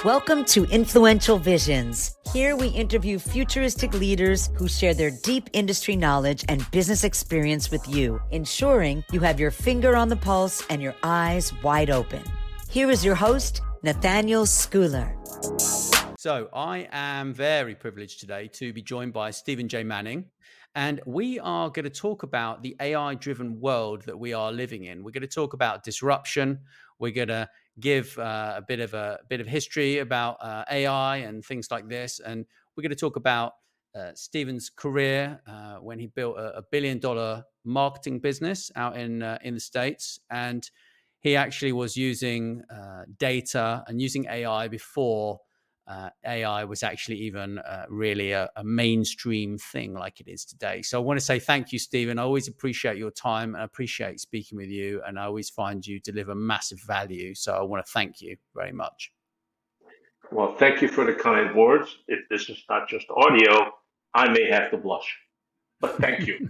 Welcome to Influential Visions. Here we interview futuristic leaders who share their deep industry knowledge and business experience with you, ensuring you have your finger on the pulse and your eyes wide open. Here is your host, Nathaniel Schooler. So I am very privileged today to be joined by Stephen J. Manning, and we are going to talk about the AI-driven world that we are living in. We're going to talk about disruption. We're going to give a bit of history about AI and things like this, and we're going to talk about Stephen's career when he built a $1 billion marketing business out in the States, and he actually was using data and using AI before AI was actually even really a mainstream thing like it is today. So I want to say thank you, Stephen. I always appreciate your time and I appreciate speaking with you. And I always find you deliver massive value. So I want to thank you very much. Well, thank you for the kind words. If this is not just audio, I may have to blush, but thank you.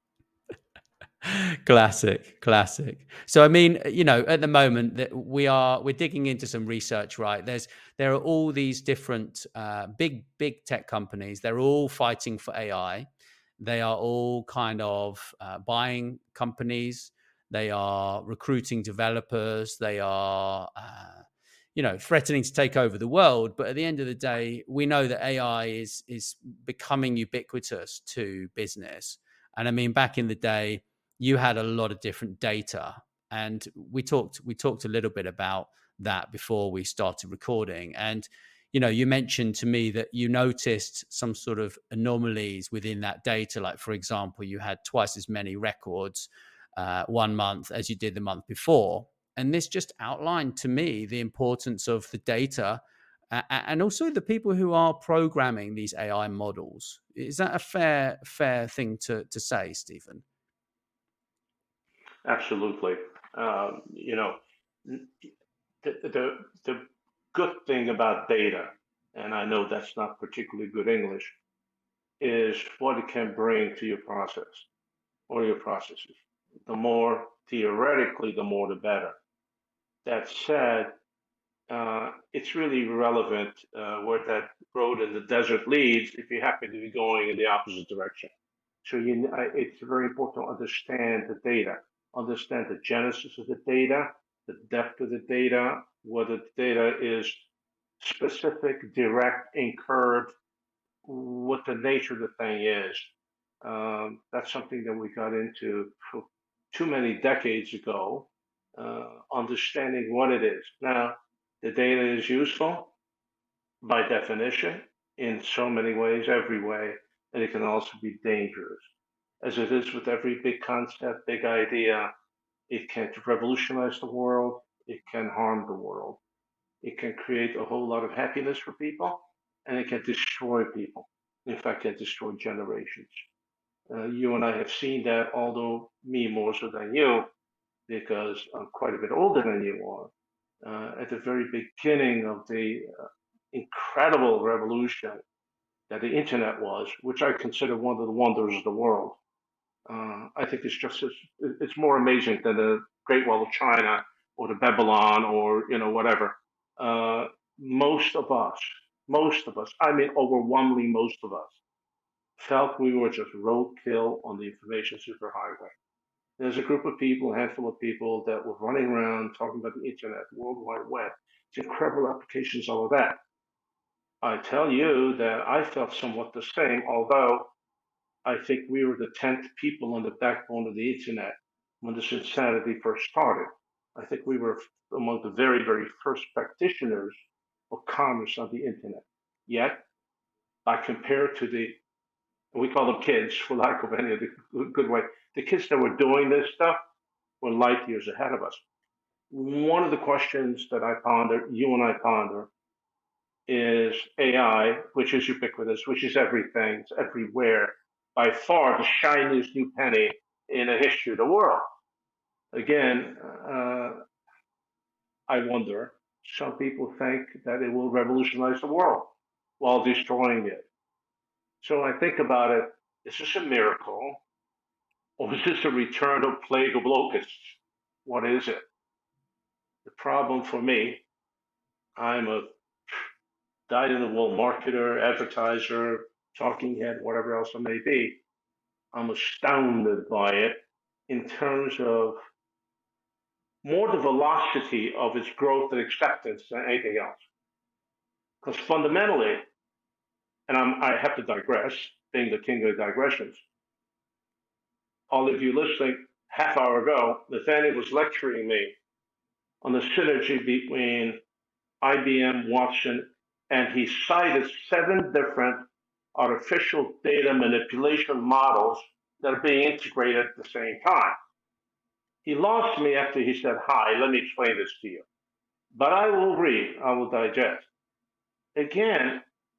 Classic. So I mean, you know, at the moment that we're digging into some research, right? There are all these different big tech companies. They're all fighting for AI. They are all kind of buying companies. They are recruiting developers. They are threatening to take over the world. But at the end of the day, we know that AI is becoming ubiquitous to business. And I mean, back in the day, you had a lot of different data, and we talked a little bit about that before we started recording. And you mentioned to me that you noticed some sort of anomalies within that data. Like, for example, you had twice as many records one month as you did the month before. And this just outlined to me the importance of the data and also the people who are programming these AI models. Is that a fair thing to say, Stephen? Absolutely. The good thing about data, and I know that's not particularly good English, is what it can bring to your process or your processes. The more theoretically, the more the better. That said, it's really relevant where that road in the desert leads if you happen to be going in the opposite direction. So it's very important to understand the data, understand the genesis of the data, the depth of the data, whether the data is specific, direct, incurred, what the nature of the thing is. That's something that we got into for too many decades ago, understanding what it is. Now, the data is useful by definition in so many ways, every way, and it can also be dangerous. As it is with every big concept, big idea, it can revolutionize the world, it can harm the world. It can create a whole lot of happiness for people, and it can destroy people. In fact, it can destroy generations. You and I have seen that, although me more so than you, because I'm quite a bit older than you are. At the very beginning of the incredible revolution that the internet was, which I consider one of the wonders of the world. I think it's more amazing than the Great Wall of China or the Babylon or whatever. Most of us, I mean overwhelmingly most of us, felt we were just roadkill on the information superhighway. There's a group of people, a handful of people that were running around talking about the internet, the World Wide Web, the incredible applications, all of that. I tell you that I felt somewhat the same, although I think we were the 10th people on the backbone of the internet when this insanity first started. I think we were among the very, very first practitioners of commerce on the internet. Yet, I compare to we call them kids, for lack of any other good way, the kids that were doing this stuff were light years ahead of us. One of the questions that I ponder, you and I ponder, is AI, which is ubiquitous, which is everything, it's everywhere, by far the shiniest new penny in the history of the world. Again, I wonder, some people think that it will revolutionize the world while destroying it. So I think about it, is this a miracle? Or is this a return of plague of locusts? What is it? The problem for me, I'm a dyed-in-the-wool marketer, advertiser, talking head, whatever else it may be, I'm astounded by it in terms of more the velocity of its growth and acceptance than anything else. Because fundamentally, and I have to digress, being the king of digressions, all of you listening, half hour ago, Nathaniel was lecturing me on the synergy between IBM, Watson, and he cited 7 different artificial data manipulation models that are being integrated at the same time. He lost me after he said, hi, let me explain this to you. But I will read, I will digest. Again,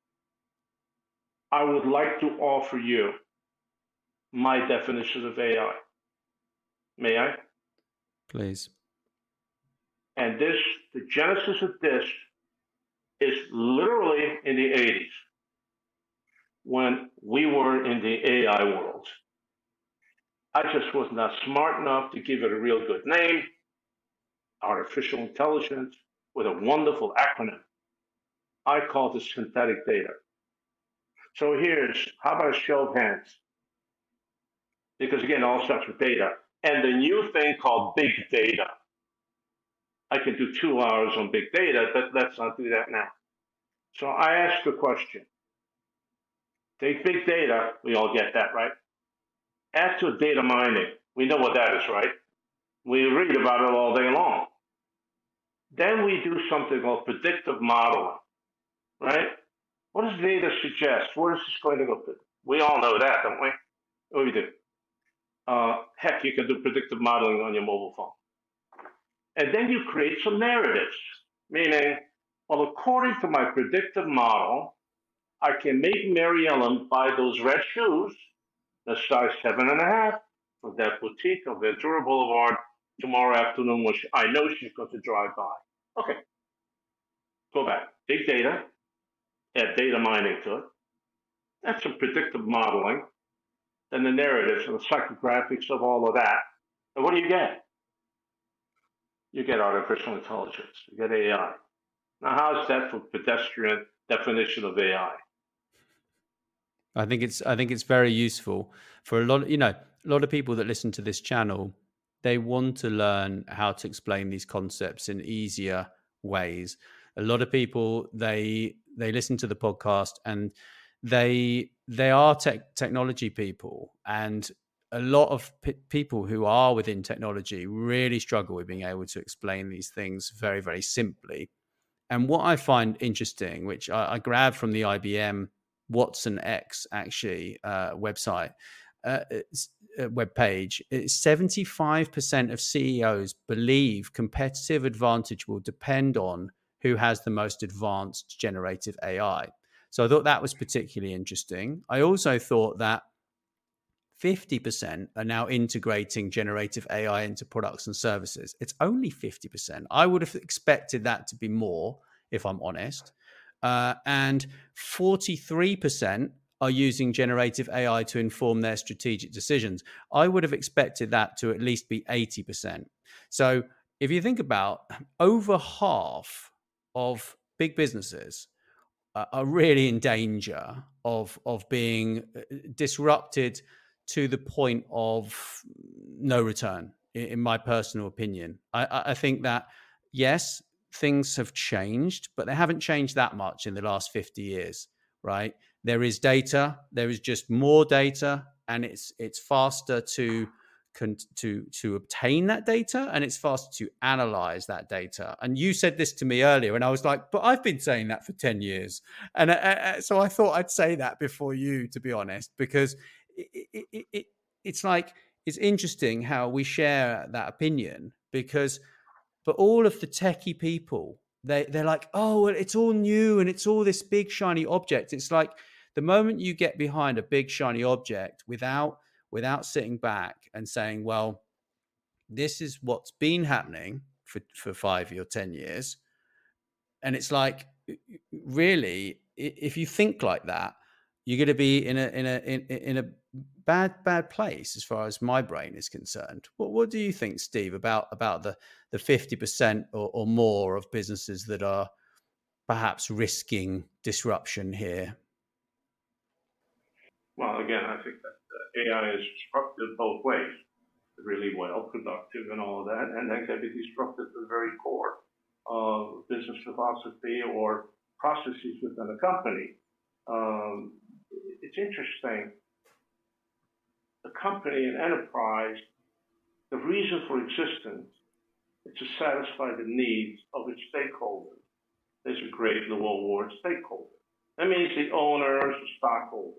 I would like to offer you my definition of AI. May I? Please. And this, the genesis of this is literally in the 80s when we were in the AI world. I just was not smart enough to give it a real good name, artificial intelligence, with a wonderful acronym. I call it synthetic data. So how about a show of hands? Because again, all starts with data. And the new thing called big data. I can do 2 hours on big data, but let's not do that now. So I ask a question. Take big data, we all get that, right? Add to data mining, we know what that is, right? We read about it all day long. Then we do something called predictive modeling, right? What does data suggest? Where is this going to go? We all know that, don't we? What do we do? Heck, you can do predictive modeling on your mobile phone. And then you create some narratives, meaning, well, according to my predictive model, I can make Mary Ellen buy those red shoes, the size 7.5, from that boutique on Ventura Boulevard tomorrow afternoon when I know she's going to drive by. Okay, go back. Big data, add data mining to it. That's some predictive modeling. Then the narratives and the psychographics of all of that. And what do you get? You get artificial intelligence. You get AI. Now, how is that for pedestrian definition of AI? I think it's very useful for a lot of people that listen to this channel. They want to learn how to explain these concepts in easier ways. A lot of people they listen to the podcast and they are technology people, and a lot of people who are within technology really struggle with being able to explain these things very, very simply. And what I find interesting, which I grabbed from the IBM Watson X actually website, web page, 75% of CEOs believe competitive advantage will depend on who has the most advanced generative AI. So I thought that was particularly interesting. I also thought that 50% are now integrating generative AI into products and services. It's only 50%. I would have expected that to be more, if I'm honest. And 43% are using generative AI to inform their strategic decisions. I would have expected that to at least be 80%. So if you think about over half of big businesses are really in danger of being disrupted to the point of no return, in my personal opinion. I think that, yes, things have changed, but they haven't changed that much in the last 50 years, right? There is data, there is just more data, and it's faster to obtain that data, and it's faster to analyze that data. And you said this to me earlier, and I was like, but I've been saying that for 10 years. And so I thought I'd say that before you, to be honest, because it's like, it's interesting how we share that opinion, because but all of the techie people, they're like, oh, well, it's all new and it's all this big shiny object. It's like the moment you get behind a big shiny object without sitting back and saying, well, this is what's been happening for 5 or 10 years. And it's like, really, if you think like that, you're going to be in a bad place as far as my brain is concerned. What do you think, Steve, about the 50% or more of businesses that are perhaps risking disruption here? Well, again, I think that AI is disruptive both ways, really well, productive and all of that, and that can be disruptive to the very core of business philosophy or processes within a company. It's interesting. The company and enterprise, the reason for existence is to satisfy the needs of its stakeholders. There's a great little word, stakeholder. That means the owners, the stockholders.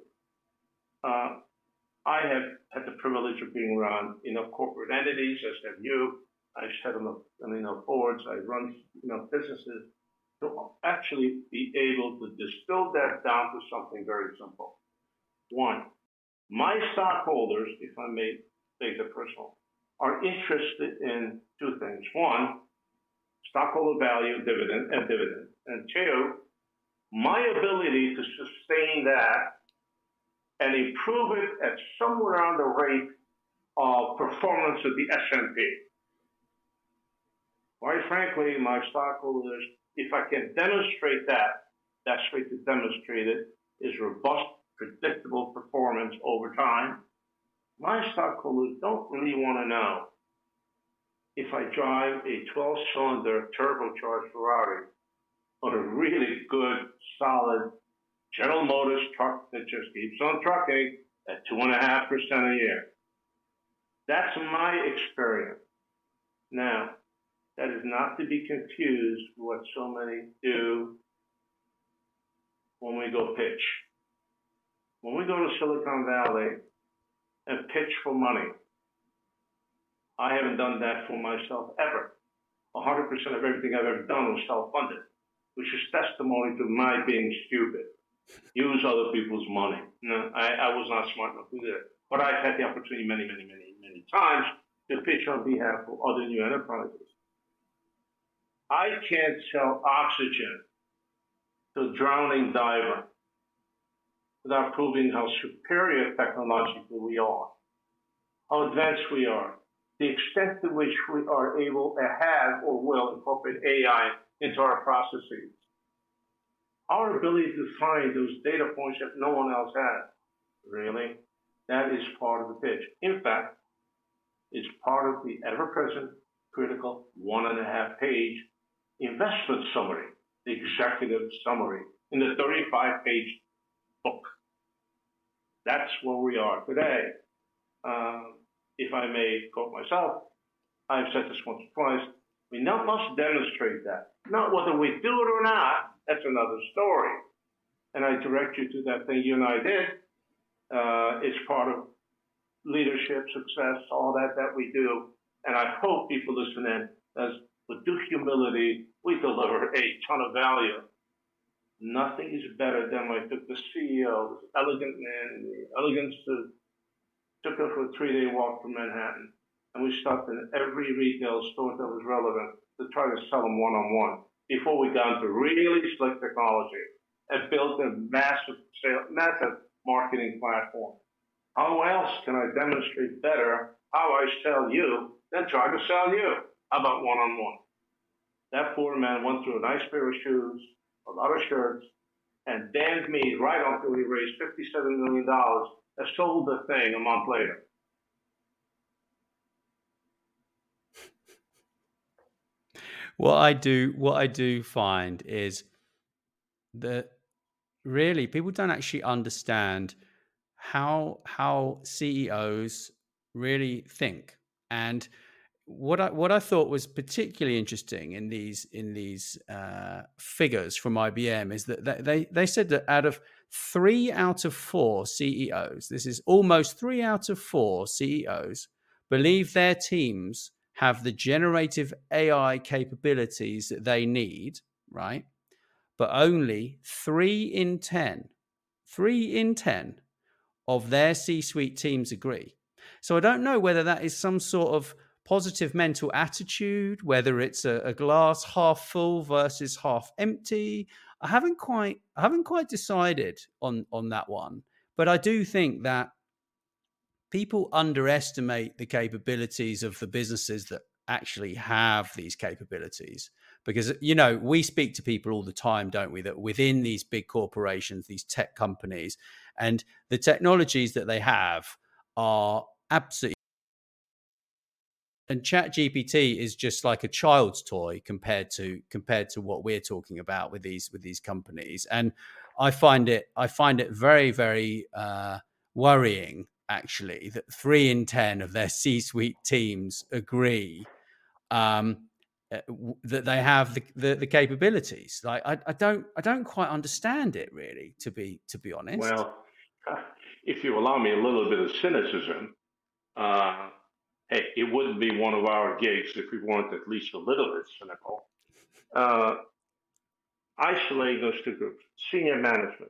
I have had the privilege of being around, corporate entities, as have you. I've sat on the boards. I run, businesses. To actually be able to distill that down to something very simple. One, my stockholders, if I may make it personal, are interested in two things. One, stockholder value, dividend. And two, my ability to sustain that and improve it at somewhere around the rate of performance of the S&P. Quite frankly, my stockholders, if I can demonstrate that, best way to demonstrate it is robust, predictable performance over time. My stockholders don't really want to know if I drive a 12-cylinder turbocharged Ferrari or a really good, solid General Motors truck that just keeps on trucking at 2.5% a year. That's my experience. Now, that is not to be confused with what so many do when we go pitch. When we go to Silicon Valley and pitch for money, I haven't done that for myself ever. 100% of everything I've ever done was self-funded, which is testimony to my being stupid. Use other people's money. No, I was not smart enough to do that. But I've had the opportunity many times to pitch on behalf of other new enterprises. I can't sell oxygen to a drowning diver without proving how superior technologically we are, how advanced we are, the extent to which we are able to have or will incorporate AI into our processes. Our ability to find those data points that no one else has, really, that is part of the pitch. In fact, it's part of the ever-present, critical 1.5-page investment summary, the executive summary, in the 35-page book. That's where we are today. If I may quote myself, I've said this once or twice, we must demonstrate that. Not whether we do it or not, that's another story. And I direct you to that thing you and I did. It's part of leadership, success, all that we do. And I hope people listen in, as with due humility, we deliver a ton of value. Nothing is better than when I took the CEO, this elegant man in the elegant suit, took him for a 3-day walk from Manhattan, and we stopped in every retail store that was relevant to try to sell them one-on-one before we got into really slick technology and built a massive marketing platform. How else can I demonstrate better how I sell you than try to sell you? How about one-on-one? That poor man went through a nice pair of shoes, a lot of shirts, and damned me right until he raised $57 million and sold the thing a month later. What I do find is that really people don't actually understand how CEOs really think. And what I thought was particularly interesting in these figures from IBM is that they said that out of 3 out of 4 CEOs, this is almost 3 out of 4 CEOs, believe their teams have the generative AI capabilities that they need, right? But only 3 in 10 of their C-suite teams agree. So I don't know whether that is some sort of positive mental attitude, whether it's a glass half full versus half empty. I haven't quite decided on that one. But I do think that people underestimate the capabilities of the businesses that actually have these capabilities. Because, we speak to people all the time, don't we, that within these big corporations, these tech companies, and the technologies that they have are absolutely. And ChatGPT is just like a child's toy compared to what we're talking about with these companies. And I find it very, very worrying, actually, that 3 in 10 of their C-suite teams agree that they have the capabilities. Like I don't quite understand it, really, to be honest. Well, if you allow me a little bit of cynicism, hey, it wouldn't be one of our gigs if we weren't at least a little bit cynical. Isolate those two groups. Senior management.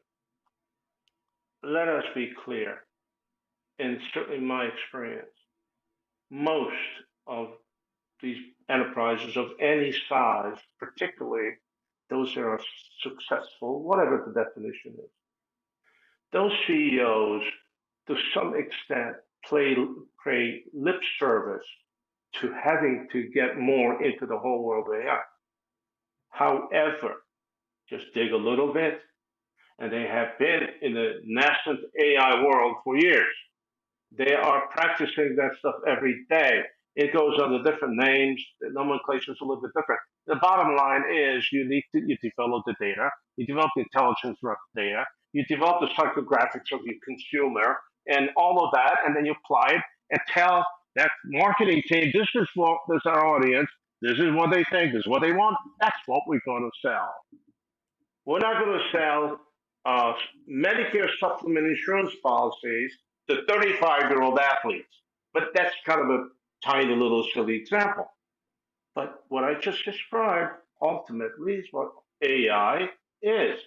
Let us be clear, and certainly my experience, most of these enterprises of any size, particularly those that are successful, whatever the definition is, those CEOs, to some extent, pay lip service to having to get more into the whole world of AI. However, just dig a little bit, and they have been in the nascent AI world for years. They are practicing that stuff every day. It goes under different names. The nomenclature is a little bit different. The bottom line is you develop the data, you develop the intelligence around the data, you develop the psychographics of your consumer and all of that, and then you apply it and tell that marketing team, this is our audience, this is what they think, this is what they want, that's what we're going to sell. We're not going to sell Medicare supplement insurance policies to 35-year-old athletes. But that's kind of a tiny little silly example. But what I just described ultimately is what AI is.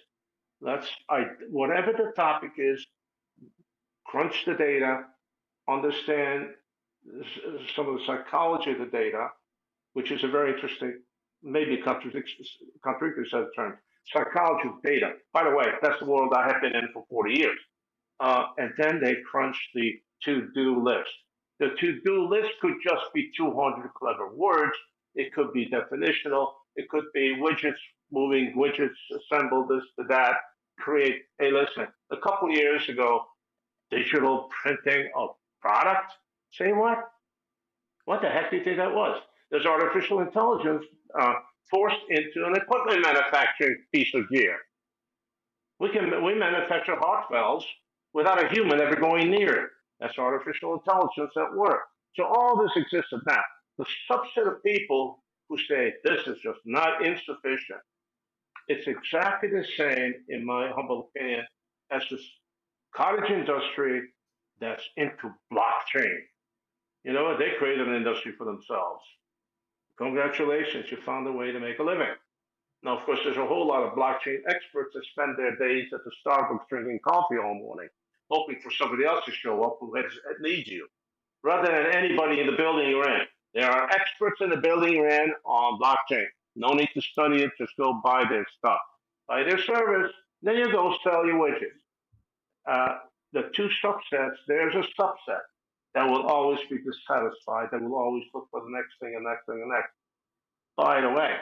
Whatever the topic is, crunch the data, understand some of the psychology of the data, which is a very interesting, maybe contradictory set of terms. Psychology of data. By the way, that's the world I have been in for 40 years. And then they crunch the to-do list. The to-do list could just be 200 clever words. It could be definitional. It could be widgets, moving widgets, assemble this to that, create. Hey, listen, a couple years ago, digital printing of product. Say what? What the heck do you think that was? There's artificial intelligence forced into an equipment manufacturing piece of gear. We manufacture heart valves without a human ever going near it. That's artificial intelligence at work. So all this exists now. The subset of people who say this is just not insufficient, it's exactly the same, in my humble opinion, as this cottage industry that's into blockchain. You know what? They created an industry for themselves. Congratulations, you found a way to make a living. Now, of course, there's a whole lot of blockchain experts that spend their days at the Starbucks drinking coffee all morning, hoping for somebody else to show up who needs you, rather than anybody in the building you're in. There are experts in the building you're in on blockchain. No need to study it, just go buy their stuff. Buy their service, then you go sell your widgets. The two subsets, there's a subset that will always be dissatisfied, that will always look for the next thing and next thing and next. By the way,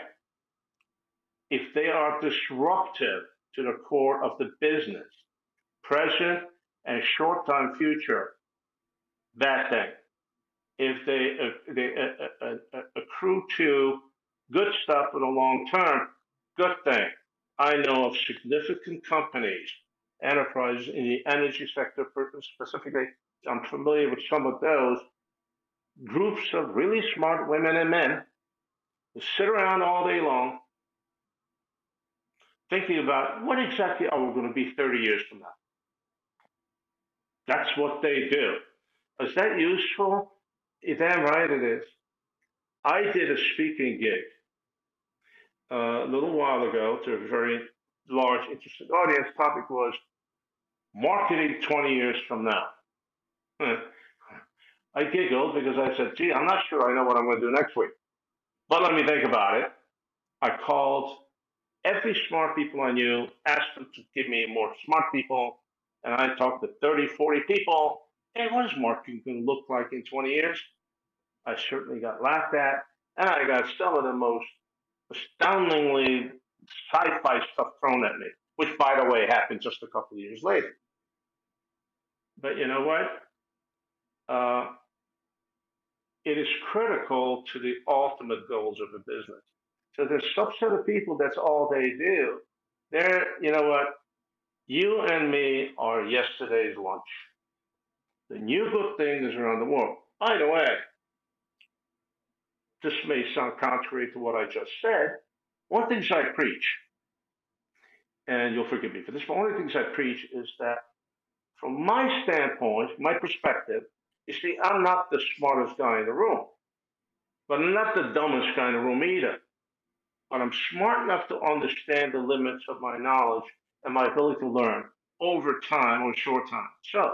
if they are disruptive to the core of the business, present and short-term future, bad thing. If they accrue to good stuff for the long term, good thing. I know of significant companies, enterprises in the energy sector specifically. I'm familiar with some of those groups of really smart women and men who sit around all day long thinking about what exactly are we going to be 30 years from now. That's what they do. Is that useful? Damn right it is. I did a speaking gig a little while ago to a very large, interested audience. Topic was marketing 20 years from now. I giggled because I said, gee, I'm not sure I know what I'm going to do next week. But let me think about it. I called every smart people I knew, asked them to give me more smart people, and I talked to 30, 40 people. Hey, what is marketing going to look like in 20 years? I certainly got laughed at. And I got some of the most astoundingly sci-fi stuff thrown at me, which, by the way, happened just a couple of years later. But you know what? It is critical to the ultimate goals of a business. So there's a subset of people, that's all they do. You know what? You and me are yesterday's lunch. The new good thing is around the world. By the way, this may sound contrary to what I just said. One of the things I preach, and you'll forgive me for this, but one of the things I preach is that from my standpoint, my perspective, you see, I'm not the smartest guy in the room, but I'm not the dumbest guy in the room either. But I'm smart enough to understand the limits of my knowledge and my ability to learn over time or short time. So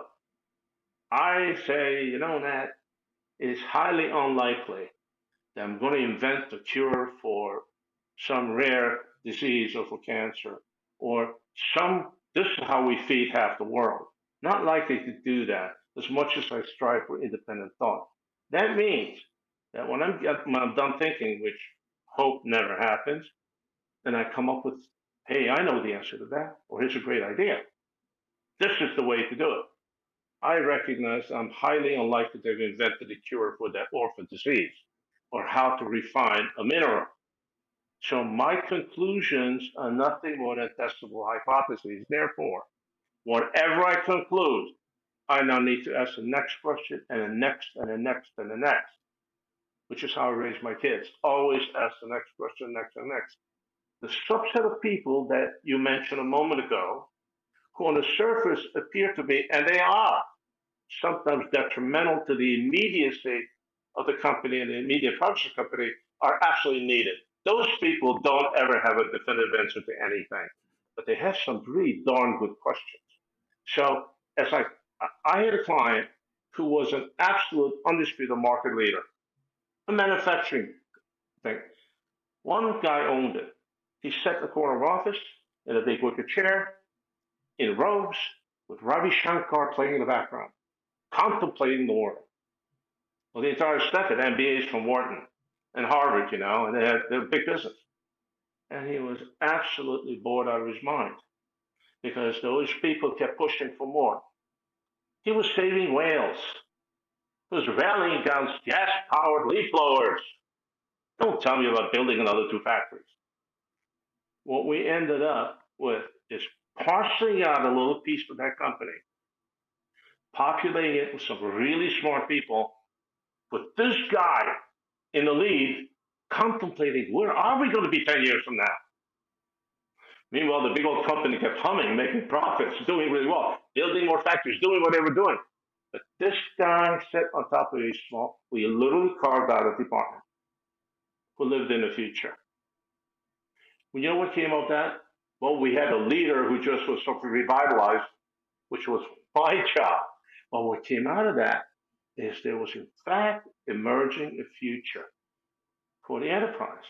I say, Nat, it's highly unlikely that I'm going to invent a cure for some rare disease or for cancer or this is how we feed half the world. Not likely to do that as much as I strive for independent thought. That means that when I'm done thinking, which hope never happens, then I come up with, hey, I know the answer to that, or here's a great idea. This is the way to do it. I recognize I'm highly unlikely to have invented a cure for that orphan disease or how to refine a mineral. So my conclusions are nothing more than testable hypotheses. Therefore, whatever I conclude, I now need to ask the next question and the next and the next and the next, which is how I raise my kids. Always ask the next question, next and next. The subset of people that you mentioned a moment ago, who on the surface appear to be, and they are, sometimes detrimental to the immediacy of the company and the immediate progress of the company, are absolutely needed. Those people don't ever have a definitive answer to anything, but they have some really darn good questions. So as I had a client who was an absolute undisputed market leader, a manufacturing thing. One guy owned it. He sat in the corner of office in a big wicker chair, in robes, with Ravi Shankar playing in the background, contemplating the world. Well, the entire staff had MBAs from Wharton and Harvard, and they had a big business. And he was absolutely bored out of his mind because those people kept pushing for more. He was saving whales. He was rallying against gas-powered leaf blowers. Don't tell me about building another 2 factories. What we ended up with is parceling out a little piece of that company, populating it with some really smart people, with this guy in the lead contemplating, where are we going to be 10 years from now? Meanwhile, the big old company kept humming, making profits, doing really well, building more factories, doing what they were doing. But this guy sat on top of a small, we literally carved out a department who lived in the future. Well, you know what came of that? Well, we had a leader who just was something revitalized, which was my job. Well, what came out of that is there was, in fact, emerging a future for the enterprise.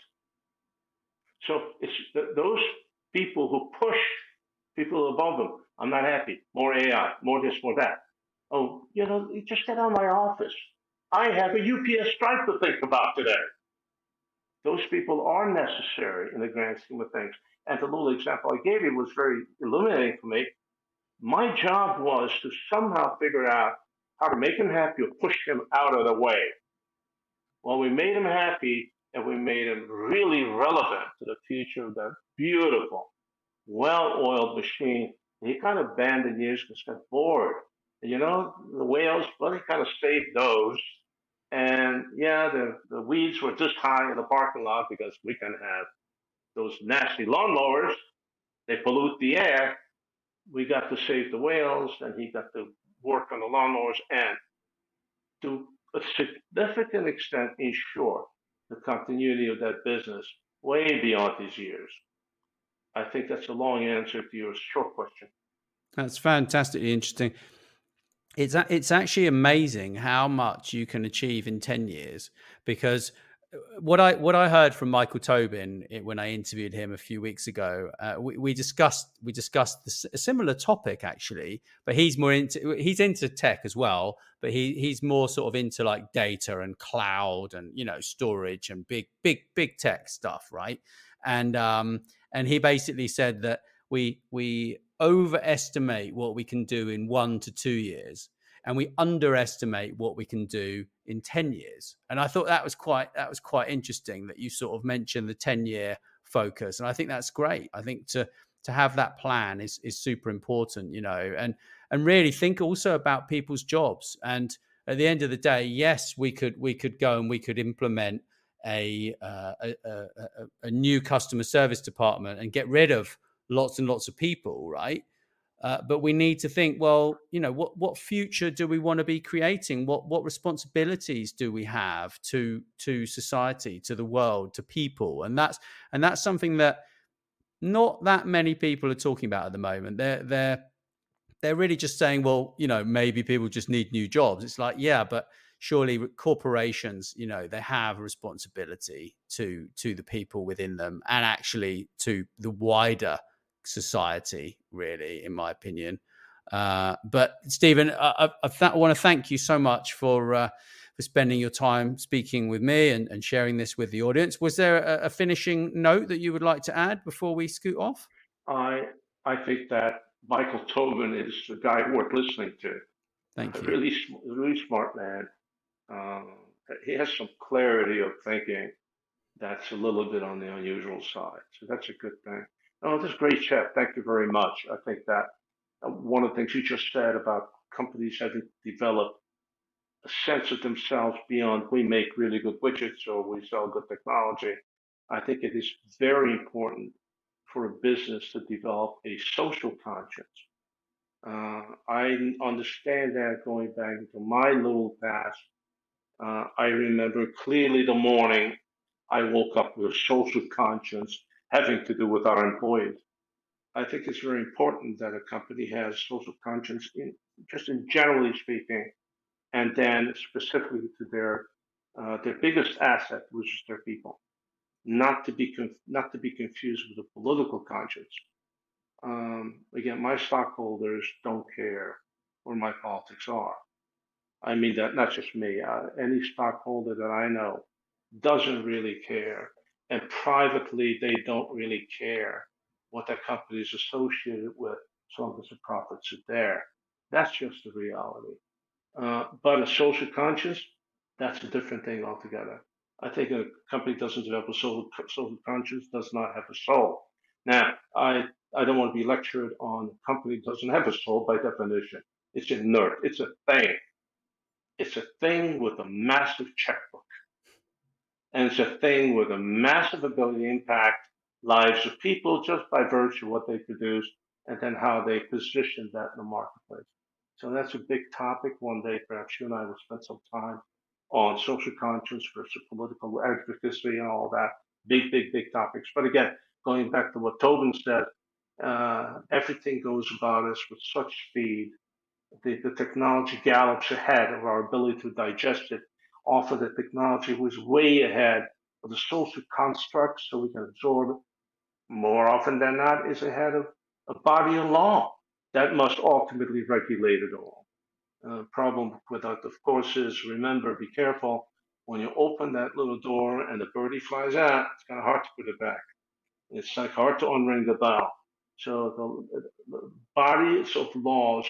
So it's those people who push people above them. I'm not happy. More AI, more this, more that. Oh, you just get out of my office. I have a UPS strike to think about today. Those people are necessary in the grand scheme of things. And the little example I gave you was very illuminating for me. My job was to somehow figure out how to make him happy or push him out of the way. Well, we made him happy and we made him really relevant to the future of that beautiful, well-oiled machine. And he kind of abandoned years because he got bored. And the whales, well, he kind of saved those. And yeah, the weeds were just high in the parking lot because we can have those nasty lawnmowers. They pollute the air. We got to save the whales, and he got to work on the lawnmowers and to a significant extent ensure the continuity of that business way beyond his years. I think that's a long answer to your short question. That's fantastically interesting. It's actually amazing how much you can achieve in 10 years because what I heard from Michael Tobin when I interviewed him a few weeks ago, we discussed a similar topic actually, but he's into tech as well, but he's more sort of into like data and cloud and storage and big tech stuff, right? And he basically said that we overestimate what we can do in 1 to 2 years, and we underestimate what we can do in 10 years. And I thought that was quite interesting that you sort of mentioned the 10-year focus. And I think that's great. I think to have that plan is super important, and really think also about people's jobs. And at the end of the day, yes, we could go and we could implement a new customer service department and get rid of lots and lots of people, right? But we need to think, well, what future do we want to be creating? What responsibilities do we have to society, to the world, to people? And that's something that not that many people are talking about at the moment. They're really just saying, well, maybe people just need new jobs. It's like, yeah, but surely corporations, they have a responsibility to the people within them and actually to the wider society, really, in my opinion. But Stephen, I want to thank you so much for spending your time speaking with me and sharing this with the audience. Was there a finishing note that you would like to add before we scoot off? I think that Michael Tobin is a guy worth listening to. Thank you. Really smart man. He has some clarity of thinking that's a little bit on the unusual side. So that's a good thing. Oh, this is great, Chef. Thank you very much. I think that one of the things you just said about companies having developed a sense of themselves beyond we make really good widgets or we sell good technology, I think it is very important for a business to develop a social conscience. I understand that going back into my little past. I remember clearly the morning I woke up with a social conscience having to do with our employees. I think it's very important that a company has social conscience in generally speaking, and then specifically to their biggest asset, which is their people, not to be confused with a political conscience. Again, my stockholders don't care where my politics are. I mean that not just me. Any stockholder that I know doesn't really care, and privately they don't really care what that company is associated with, as long as the profits are there. That's just the reality. But a social conscience, that's a different thing altogether. I think a company doesn't develop a social conscience does not have a soul. Now, I don't want to be lectured on a company that doesn't have a soul by definition. It's inert. It's a thing. It's a thing with a massive checkbook. And it's a thing with a massive ability to impact lives of people just by virtue of what they produce and then how they position that in the marketplace. So that's a big topic. One day, perhaps you and I will spend some time on social conscience versus political advocacy and all that. Big topics. But again, going back to what Tobin said, everything goes about us with such speed. The technology gallops ahead of our ability to digest it. Often the technology was way ahead of the social constructs so we can absorb it. More often than not, is ahead of a body of law that must ultimately regulate it all. Problem with that, of course, is remember, be careful. When you open that little door and the birdie flies out, it's kind of hard to put it back. It's like hard to unring the bell. So the bodies of laws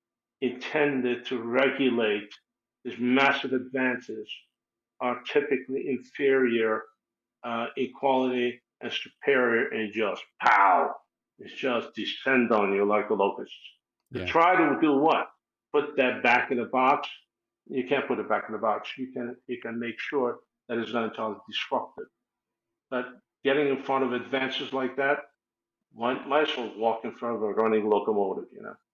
intended to regulate these massive advances are typically inferior in quality and superior in just pow. It's just descend on you like a locust. To try to do what? Put that back in the box. You can't put it back in the box. You can make sure that it's not entirely disruptive. But getting in front of advances like that, might as well walk in front of a running locomotive,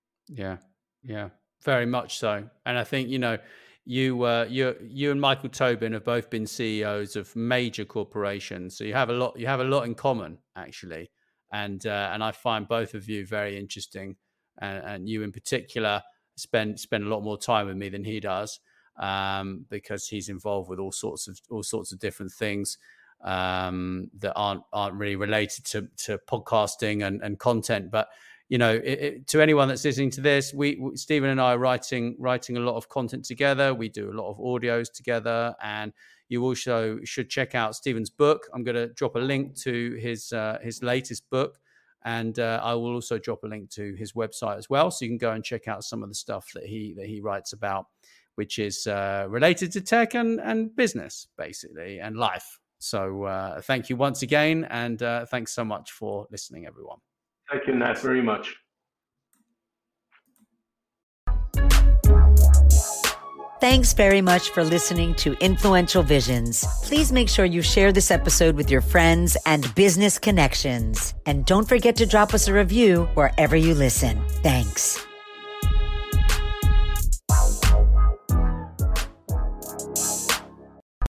Yeah, very much so. And I think you and Michael Tobin have both been CEOs of major corporations, so you have a lot in common actually. And I find both of you very interesting, and you in particular spend a lot more time with me than he does. because he's involved with all sorts of different things that aren't really related to podcasting and content. But to anyone that's listening to this, Stephen and I are writing a lot of content together. We do a lot of audios together, and you also should check out Stephen's book. I'm going to drop a link to his latest book, and I will also drop a link to his website as well, so you can go and check out some of the stuff that he writes about, which is related to tech and business, basically, and life. So thank you once again, and thanks so much for listening, everyone. Thank you, Nat, very much. Thanks very much for listening to Influential Visions. Please make sure you share this episode with your friends and business connections. And don't forget to drop us a review wherever you listen. Thanks.